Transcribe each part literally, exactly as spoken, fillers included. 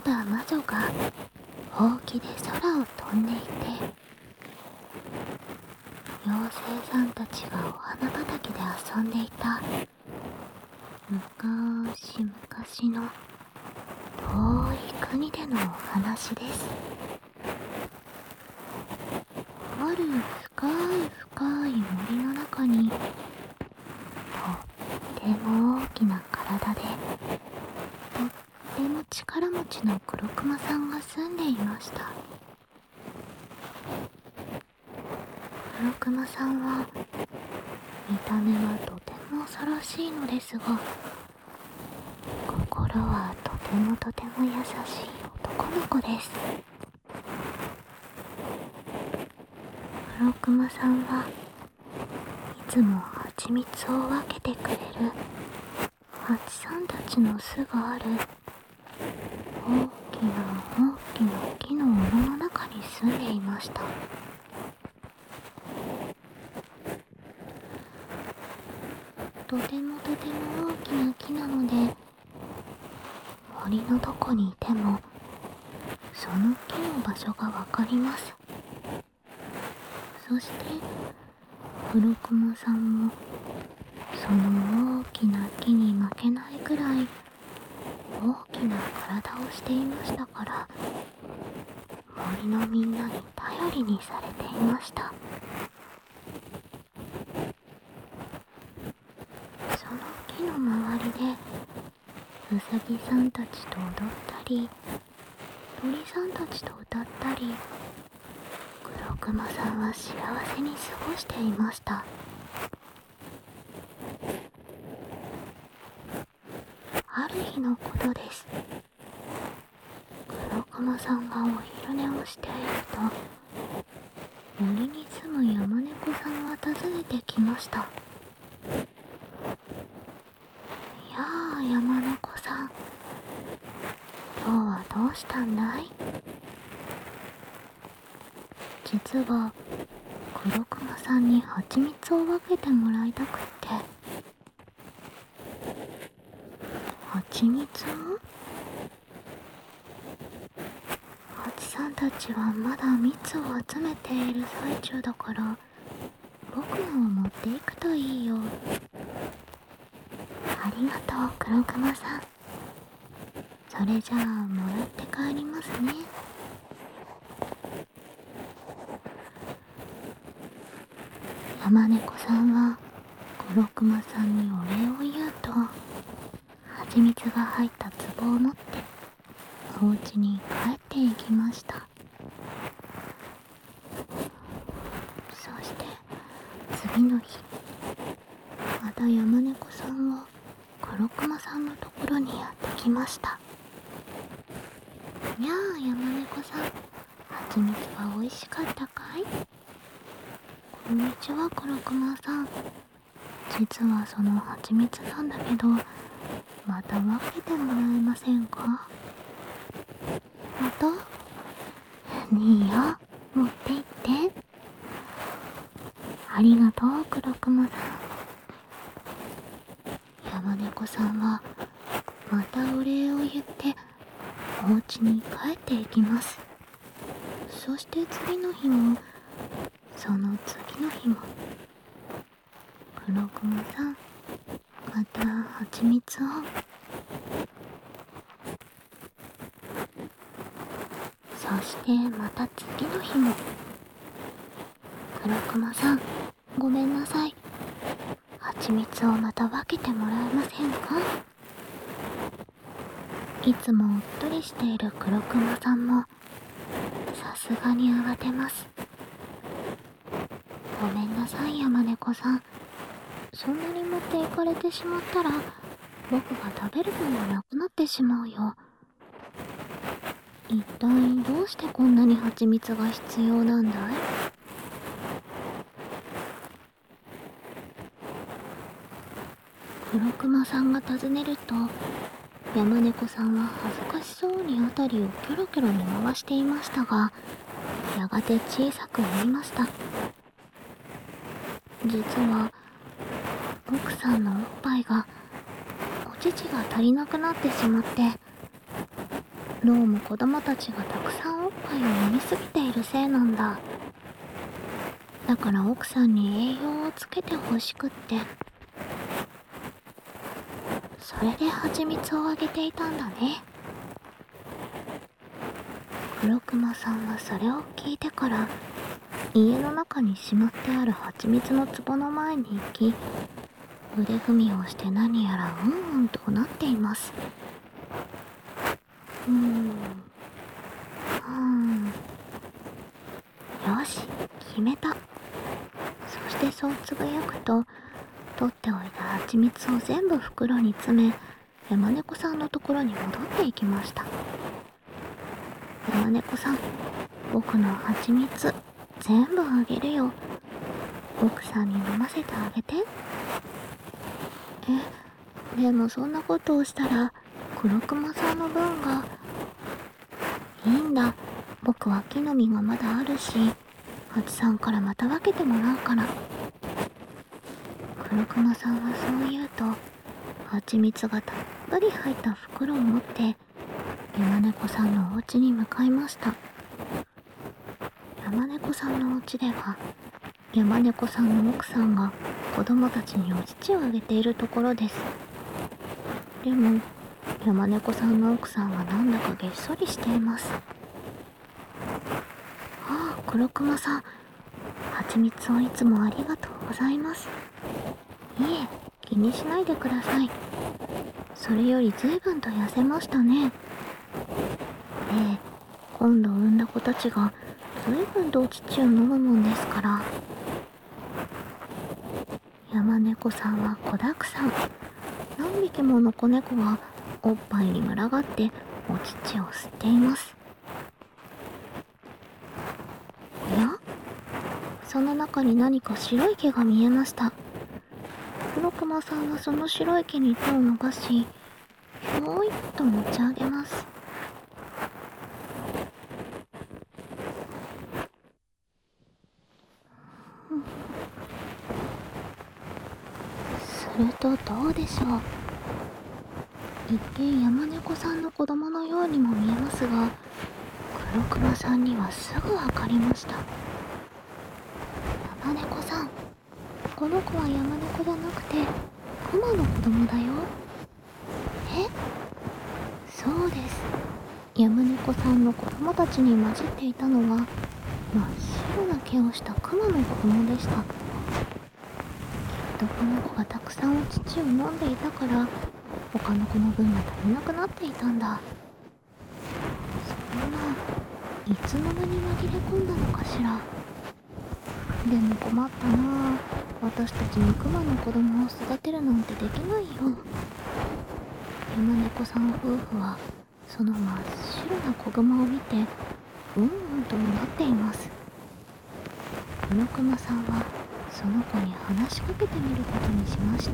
だ魔女がほうきで空を飛んでいて、妖精さんたちがお花畑で遊んでいたむかーしむかしの遠い国でのお話です。ある深い深い森の中に、とっても大きな体でとっても力持ちの黒熊さんが住んでいました。黒熊さんは見た目はとても恐ろしいのですが、心はとてもとても優しい男の子です。黒熊さんはいつも蜂蜜を分けてくれる蜂さんたちの巣がある大きな大きな木の斧の中に住んでいました。とてもとても大きな木なので、森のどこにいてもその木の場所がわかります。そして黒熊さんもその大きな木に負けないくらい大きな体をしていましたから、森のみんなに頼りにされていました。その木の周りでうさぎさんたちと踊ったり、鳥さんたちと歌ったり、黒熊さんは幸せに過ごしていました。ある日のことです。黒熊さんがお昼寝をしていると、森に住む山猫さんが訪ねてきました。やあ山猫さん、今日はどうしたんだい？実は黒熊さんに蜂蜜を分けてもらいたくって。蜂蜜を？蜂さんたちはまだ蜜を集めている最中だから、僕のを持っていくといいよ。ありがとう黒熊さん。それじゃあもらって帰りますね。山猫さんは黒熊さんにお礼を言うと、蜂蜜が入った壺を持ってお家に帰っていきました。そして次の日、また山猫さんは黒熊さんのところにやってきました。やあ山猫さん、蜂蜜は美味しかったかい？こんにちは黒熊さん。実はその蜂蜜なんだけど、また分けてもらえませんか？また？いいよ、持って行って。ありがとう黒熊さん。山猫さんはまたお礼を言ってお家に帰っていきます。そして次の日も、その次の日も、黒熊さんまた蜂蜜を。そしてまた次の日も、黒熊さんごめんなさい、蜂蜜をまた分けてもらえませんか？いつもおっとりしている黒熊さんもさすがに慌てます。ごめんなさい山猫さん、そんなに持っていかれてしまったら僕が食べるものがなくなってしまうよ。一体どうしてこんなに蜂蜜が必要なんだい？黒熊さんが尋ねると、山猫さんは恥ずかしそうに辺りをキョロキョロ見回していましたが、やがて小さく言いました。実は奥さんのおっぱいがお乳が足りなくなってしまって、 どうも子供たちがたくさんおっぱいを飲みすぎているせいなんだ。だから奥さんに栄養をつけてほしくって、それで蜂蜜をあげていたんだね。黒熊さんはそれを聞いてから家の中にしまってある蜂蜜の壺の前に行き、腕踏みをして何やらうんうんとなっています。うーん、うーん、よし、決めた。そしてそうつぶやくと、取っておいた蜂蜜を全部袋に詰め、山猫さんのところに戻っていきました。山猫さん、僕の蜂蜜全部あげるよ。奥さんに飲ませてあげて。え、でもそんなことをしたら黒熊さんの分が。いいんだ、僕は木の実がまだあるし、蜂さんからまた分けてもらうから。黒熊さんはそう言うと、蜂蜜がたっぷり入った袋を持って山猫さんのお家に向かいました。山猫さんのお家では、山猫さんの奥さんが子供たちにお乳をあげているところです。でも山猫さんの奥さんはなんだかげっそりしています。ああ、黒熊さん、蜂蜜をいつもありがとうございます。いえ、気にしないでください。それより随分と痩せましたね。ええ、今度産んだ子たちが随分とお乳を飲むもんですから。山猫さんは子だくさん。何匹もの子猫がおっぱいに群がってお乳を吸っています。おや？その中に何か白い毛が見えました。黒熊さんはその白い毛に手を伸ばし、ひょいっと持ち上げます。するとどうでしょう。一見山猫さんの子供のようにも見えますが、黒熊さんにはすぐわかりました。山猫さん、この子は山猫じゃなくてクマの子供だよ。え？そうです。山猫さんの子供たちに混じっていたのは真っ白な毛をしたクマの子供でした。きっとこの子がたくさんお乳を飲んでいたから他の子の分が足りなくなっていたんだ。そんないつの間に紛れ込んだのかしら。でも困ったなあ。私たちにクマの子供を育てるなんてできないよ。山猫さん夫婦はその真っ白な子熊を見てうんうんとなっています。黒熊さんはその子に話しかけてみることにしました。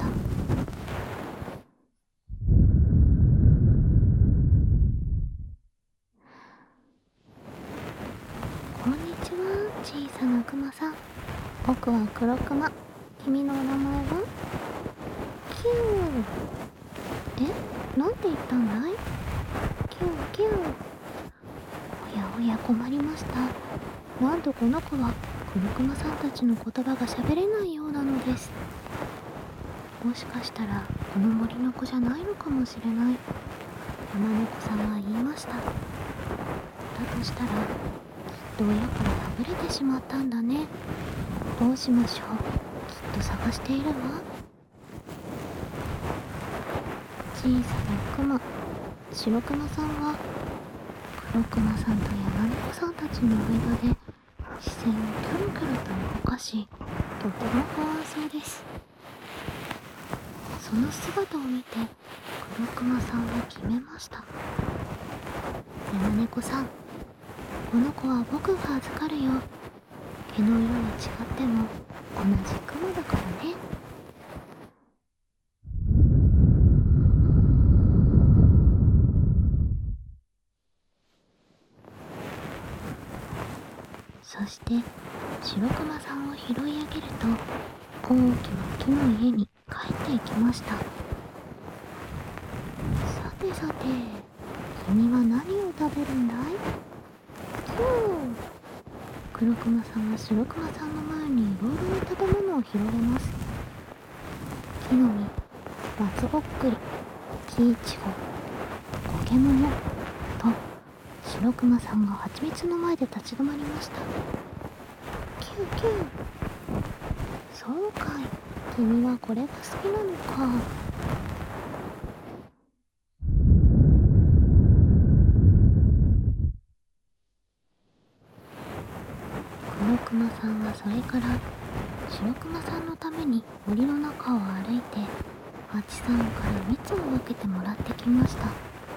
こんにちは、小さなクマさん。僕は黒クマ。君のお名前は？キュー。え、なんて言ったんだい？キューキュー。おやおや、困りました。なんとこの子は黒クマさんたちの言葉が喋れないようなのです。もしかしたらこの森の子じゃないのかもしれない。山猫さんは言いました。だとしたらきっと親からはぐれてしまったんだね。どうしましょう。きっと探しているわ。小さなクマ、白クマさんは黒クマさんと山猫さんたちの間で視線をキョロキョロと動かし、とても不安そうです。その姿を見て黒クマさんは決めました。山猫さん、この子は僕が預かるよ。毛の色は違っても同じクマだからね。そして白クマさんを拾い上げると大きな木の家に帰っていきました。さてさて、 君は何を食べるんだい？キュー。黒熊さんは白熊さんの前にいろいろな食べ物を広げます。木の実、松ぼっくり、木いちご、苔物と、白熊さんが蜂蜜の前で立ち止まりました。キューキュー。そうかい、君はこれが好きなのか。黒熊さんはそれから白熊さんのために森の中を歩いて蜂さんから蜜を分けてもらってきました。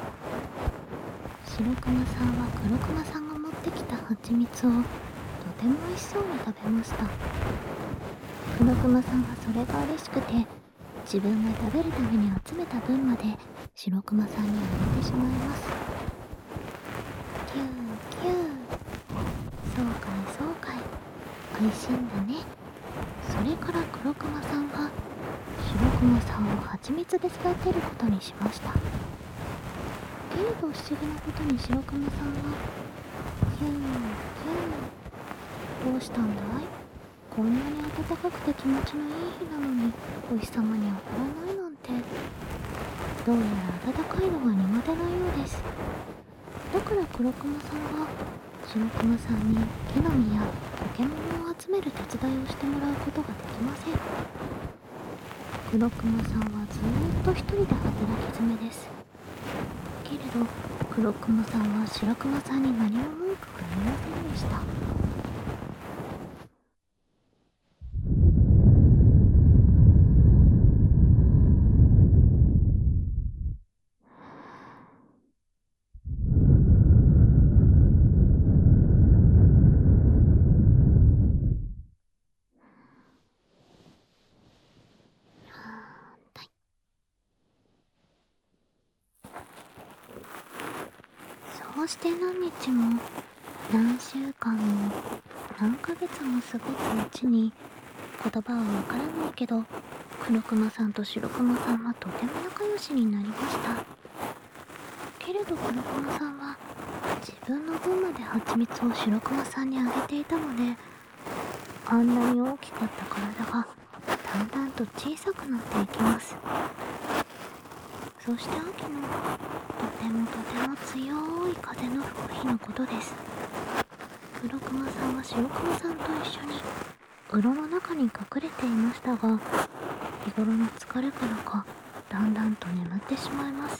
白熊さんは黒熊さんが持ってきた蜂蜜をとても美味しそうに食べました。黒熊さんはそれが嬉しくて自分が食べるために集めた分まで白熊さんにあげてしまいます。キューキュー。そうかいそうかい、美味しいんだね。それから黒熊さんは白熊さんを蜂蜜で育てることにしました。けれど不思議なことに白熊さんはキューキュー。どうしたんだい？こんなに暖かくて気持ちのいい日なのにお日様に当たらないなんて。どうやら暖かいのが苦手なようです。だから黒熊さんは白熊さんに木の実や苔物を集める手伝いをしてもらうことができません。黒熊さんはずーっと一人で働き詰めです。けれど黒熊さんは白熊さんに何も文句が言いませんでした。そうして何日も何週間も何ヶ月も過ごすうちに、言葉はわからないけど黒熊さんと白熊さんはとても仲良しになりました。けれど黒熊さんは自分の分まで蜂蜜を白熊さんにあげていたので、あんなに大きかった体がだんだんと小さくなっていきます。そして秋のとてもとても強い風の吹く日のことです。黒熊さんは白熊さんと一緒に洞の中に隠れていましたが、日頃の疲れからかだんだんと眠ってしまいます。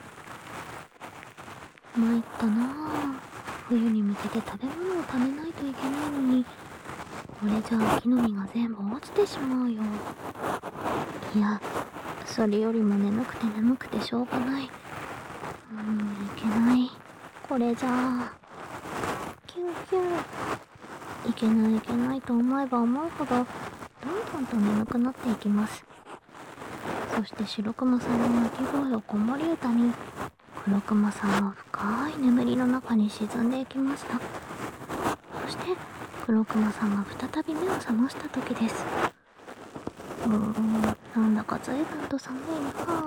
参ったなあ。冬に向けて食べ物を食べないといけないのに、これじゃあ木の実が全部落ちてしまうよ。いや、それよりも眠くて眠くてしょうがない。うーん、いけない。これじゃあ。キューキュー。いけないいけないと思えば思うほど、どんどんと眠くなっていきます。そして白熊さんの鳴き声を子守歌に、黒熊さんは深い眠りの中に沈んでいきました。そして黒熊さんが再び目を覚ました時です。うーん、なんだか随分と寒いな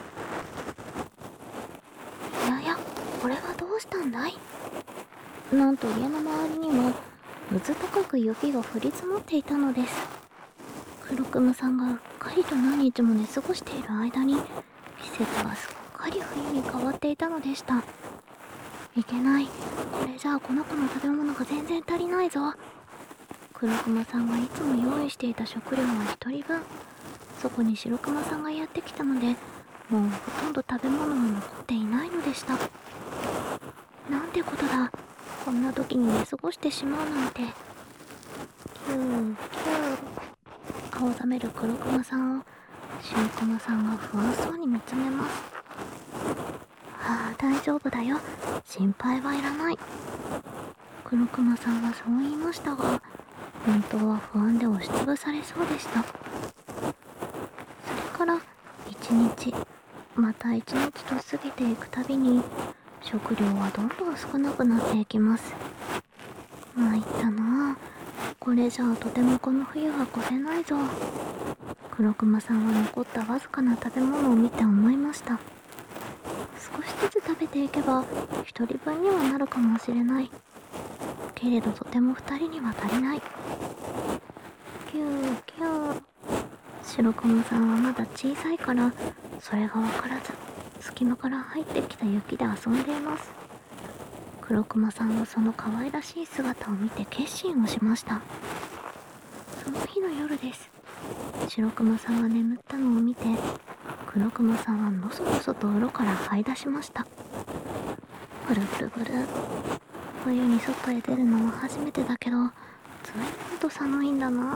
あ。いやいや、これはどうしたんだい？なんと家の周りにはうず高く雪が降り積もっていたのです。黒熊さんがうっかりと何日も寝過ごしている間に、季節はすっかり冬に変わっていたのでした。いけない。これじゃあこの子の食べ物が全然足りないぞ。黒熊さんはいつも用意していた食料は一人分。そこに白熊さんがやってきたので、もうほとんど食べ物も残っていないのでした。なんてことだ。こんな時に寝過ごしてしまうなんて。キューキュー。青ざめる黒熊さんを白熊さんが不安そうに見つめます。はあ、大丈夫だよ。心配はいらない。黒熊さんはそう言いましたが、本当は不安で押しつぶされそうでした。それから一日、また一日と過ぎていくたびに、食料はどんどん少なくなっていきます。参ったなあ。これじゃあとてもこの冬は越せないぞ。黒熊さんは残ったわずかな食べ物を見て思いました。少しずつ食べてていけば一人分にはなるかもしれない。けれどとても二人には足りない。キューキュー。白熊さんはまだ小さいからそれがわからず、隙間から入ってきた雪で遊んでいます。黒熊さんはその可愛らしい姿を見て決心をしました。その日の夜です。白熊さんが眠ったのを見て、黒熊さんはのそのそと泥から這い出しました。ブルブルブル。冬に外へ出るのは初めてだけど、ずいぶんと寒いんだな。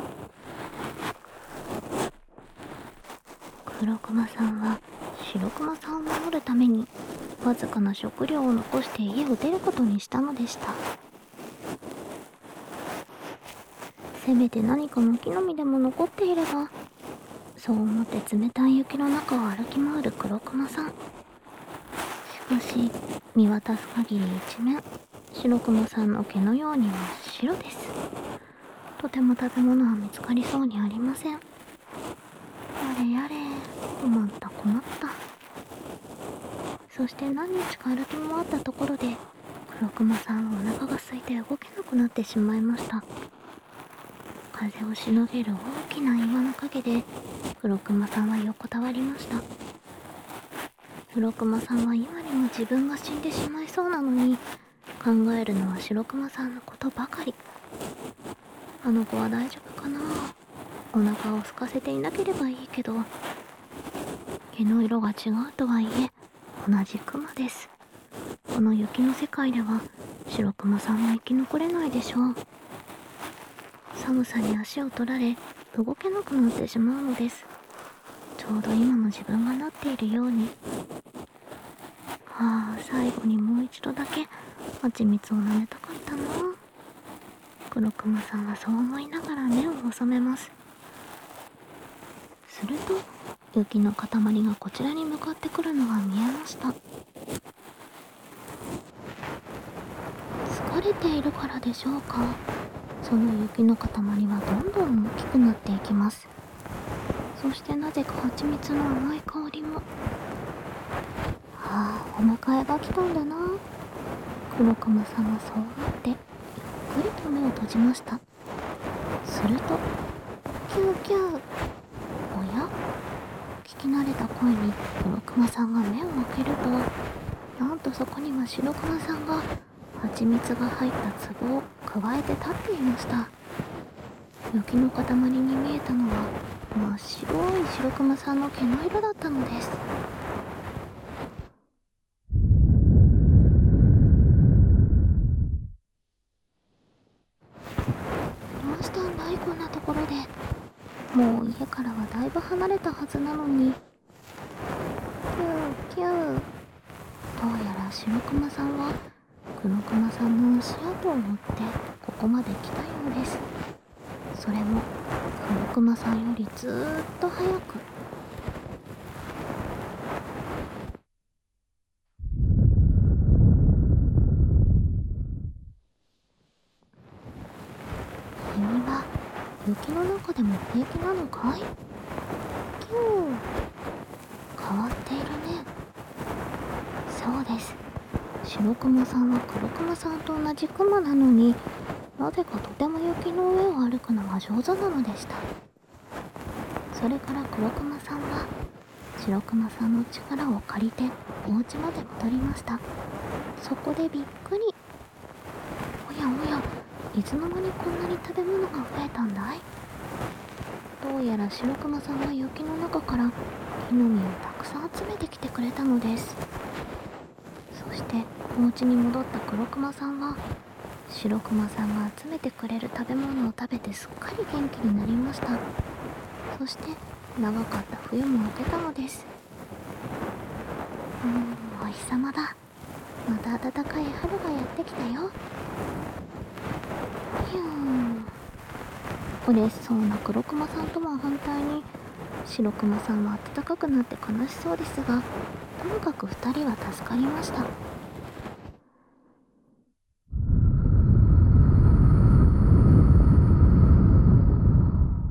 黒熊さんは白熊さんを守るためにわずかな食料を残して家を出ることにしたのでした。せめて何かの木の実でも残っていれば、そう思って冷たい雪の中を歩き回る黒熊さん。しかし見渡す限り一面白熊さんの毛のように真っ白です。とても食べ物は見つかりそうにありません。やれやれ、困った困った。そして何日か歩き回ったところで黒熊さんはお腹が空いて動けなくなってしまいました。風をしのげる大きな岩の陰で黒熊さんは横たわりました。黒熊さんは今にも自分が死んでしまいそうなのに、考えるのは白熊さんのことばかり。あの子は大丈夫かな。お腹を空かせていなければいいけど、毛の色が違うとはいえ同じ熊です。この雪の世界では白熊さんは生き残れないでしょう。寒さに足を取られ動けなくなってしまうのです。ちょうど今の自分がなっているように。ああ、最後にもう一度だけ蜂蜜を舐めたかったな。黒熊さんはそう思いながら目を細めます。すると雪の塊がこちらに向かってくるのが見えました。疲れているからでしょうか。その雪の塊はどんどん大きくなっていきます。そしてなぜか蜂蜜の甘い香りも。はあ、お迎えが来たんだな。黒熊さんはそう思ってゆっくりと目を閉じました。するとキューキュー。おや、聞き慣れた声に黒熊さんが目を開けると、なんとそこには白熊さんが蜂蜜が入った壺をくわえて立っていました。雪の塊に見えたのは真っ白い白熊さんの毛の色だったのです。どうしたんだい、こんなところで。もう家からはだいぶ離れたはずなのに。キューキュー。どうやら白熊さんは黒熊さんの足跡を追ってここまで来たようです。それも黒熊さんよりずーっと早く。君は雪の中でも平気なのかい？キュー。変わっているね。そうです。白熊さんは黒熊さんと同じ熊なのに、なぜかとても雪の上を歩くのが上手なのでした。それから黒熊さんは白熊さんの力を借りてお家まで戻りました。そこでびっくり。おやおや、いつの間にこんなに食べ物が増えたんだい？どうやら白熊さんは雪の中から木の実をたくさん集めてきてくれたのです。そしてお家に戻った黒熊さんは白熊さんが集めてくれる食べ物を食べてすっかり元気になりました。そして長かった冬も明けたのです。うーん、お日様だ。また暖かい春がやってきたよ。ひゅーん。嬉しそうな黒熊さんとは反対に白熊さんは暖かくなって悲しそうですが、とにかくふたりは助かりました。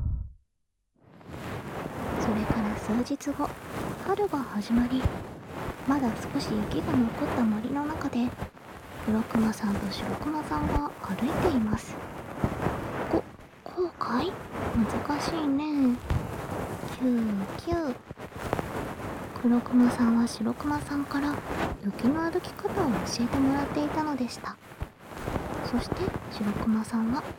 それから数日後、春が始まり、 まだ少し雪が残った森の中で黒クマさんと白クマさんが歩いています。こ、こうかい？難しいね。キューキュー。黒クマさんは白クマさんから雪の歩き方を教えてもらっていたのでした。そして白クマさんは、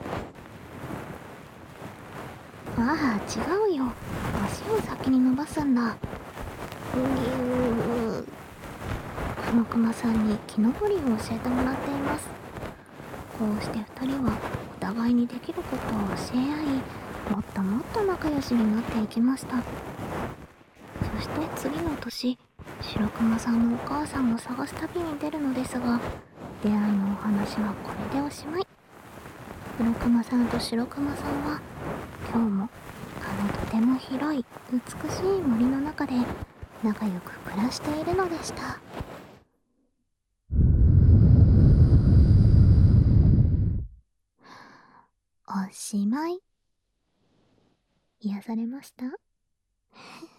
ああ違うよ、足を先に伸ばすんだ。うぎゅー。黒クマさんに木登りを教えてもらっています。こうしてふたりはお互いにできることを教え合い、もっともっと仲良しになっていきました。そして次の年、白クマさんのお母さんを探す旅に出るのですが、出会いのお話はこれでおしまい。黒クマさんと白クマさんは今日もあのとても広い美しい森の中で仲良く暮らしているのでした。おしまい。癒されました？